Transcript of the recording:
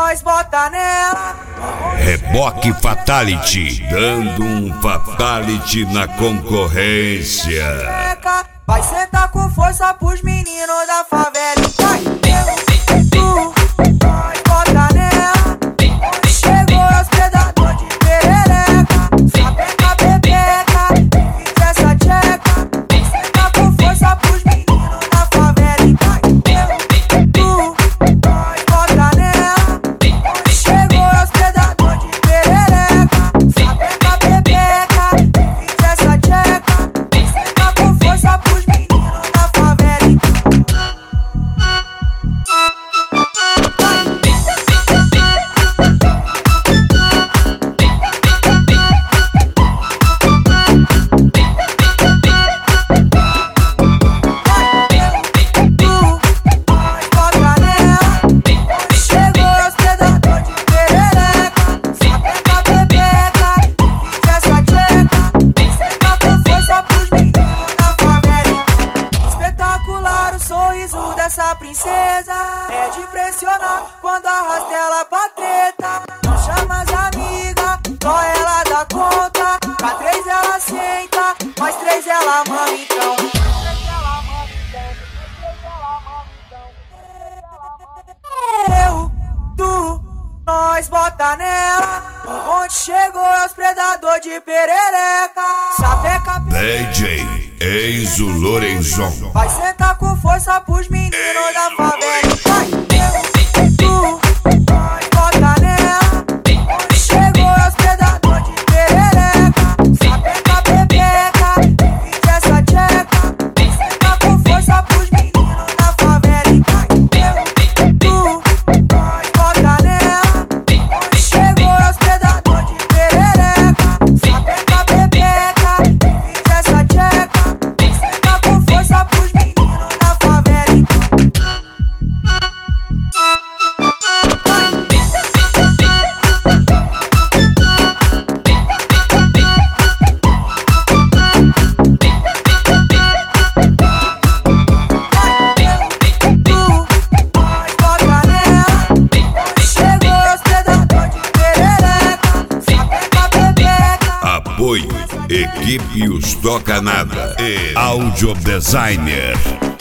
nós bota nela. Reboque Fatality, dando um fatality na concorrência. Vai sentar com força pros meninos da favela e vai. Nós bota nela. Chegou os predadores de perereca. Sapeca, bebeca, fiz essa tcheca. Vai sentar com força pros meninos da favela e vai. Nós bota nela. Chegou os predadores de perereca. Sapeca, bebeca, fiz essa tcheca. Vai sentar com força pros meninos da favela e essa princesa é de impressionar quando arrasta ela pra treta. Não chama as amigas, só ela dá conta. Pra 3 ela senta, mais 3 ela mama então. Eu, tu, nós bota nela. Onde chegou é os predadores de perereca. Sapeca, DJ Enzo Lorenzon. vai sentar com força pros meninos da favela. Vai, tu, nós bota nela. Onde chegou é os predadores de perereca. Sapeca, bebeca, fiz essa tcheca. Vai sentar com força pros meninos da favela. Vai, tu, nós bota nela. Onde chegou é os predadores de perereca. Sapeca, bebeca, fiz essa tcheca. Vai sentar com força pros meninos da favela. Apoio Equipe Os Toca Nada e Audio Designer.